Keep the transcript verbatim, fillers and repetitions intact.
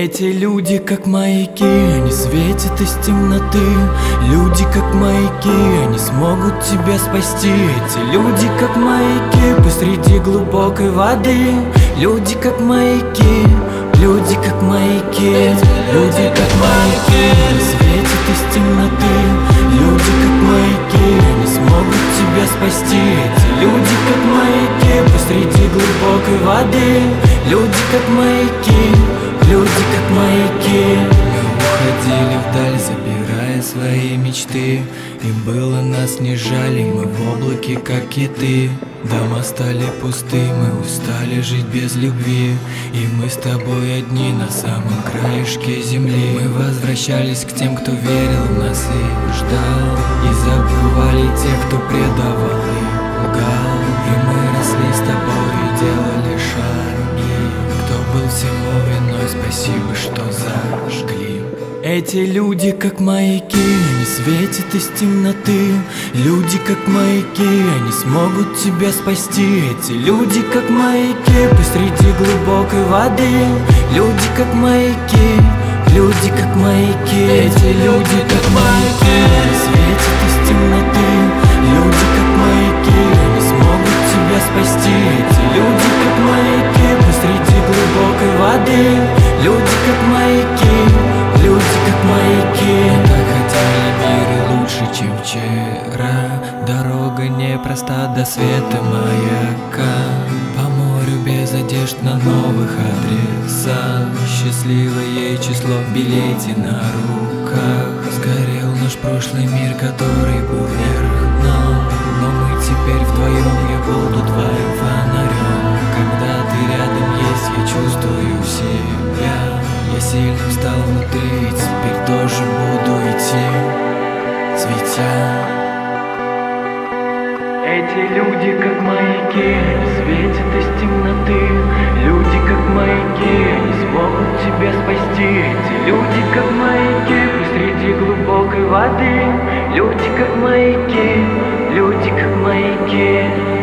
Эти люди как маяки, они светят из темноты. Люди как маяки, они смогут тебя спасти. Эти люди как маяки посреди глубокой воды. Люди как маяки, люди как маяки. Люди как маяки, они светят из темноты. Люди как маяки, они смогут тебя спасти. Эти люди как маяки посреди глубокой воды. Люди как маяки, люди как маяки. Мы уходили вдаль, забирая свои мечты. Им было нас не жаль, мы в облаке как киты. Дома стали пусты, мы устали жить без любви. И мы с тобой одни на самом краешке земли. Мы возвращались к тем, кто верил в нас и ждал. И забывали тех, кто предавал и лгал. И мы росли с тобой и делали шаги. Кто был всему виной, спасибо, что зажгли. Эти люди как маяки, они светят из темноты. Люди как маяки, они смогут тебя спасти. Эти люди как маяки посреди глубокой воды. Люди как маяки, люди как маяки. Эти люди как маяки, они светят из темноты. Люди как маяки, они смогут тебя спасти. Эти люди как маяки посреди глубокой воды. Люди как маяки, люди как маяки. Мы так хотели мира лучше, чем вчера. Дорога непроста до света маяка. По морю без одежд на новых адресах. Счастливое число в билете на руках. Сгорел наш прошлый мир, который был вверх дном. Но мы теперь вдвоем, я буду твоим фонарем. Когда ты рядом есть, я чувствую себя. Я сильным стал внутри, и теперь тоже буду идти, светя. Эти люди как маяки, светят из темноты. Люди как маяки, они смогут тебя спасти. Эти люди как маяки посреди глубокой воды. Люди как маяки, люди как маяки.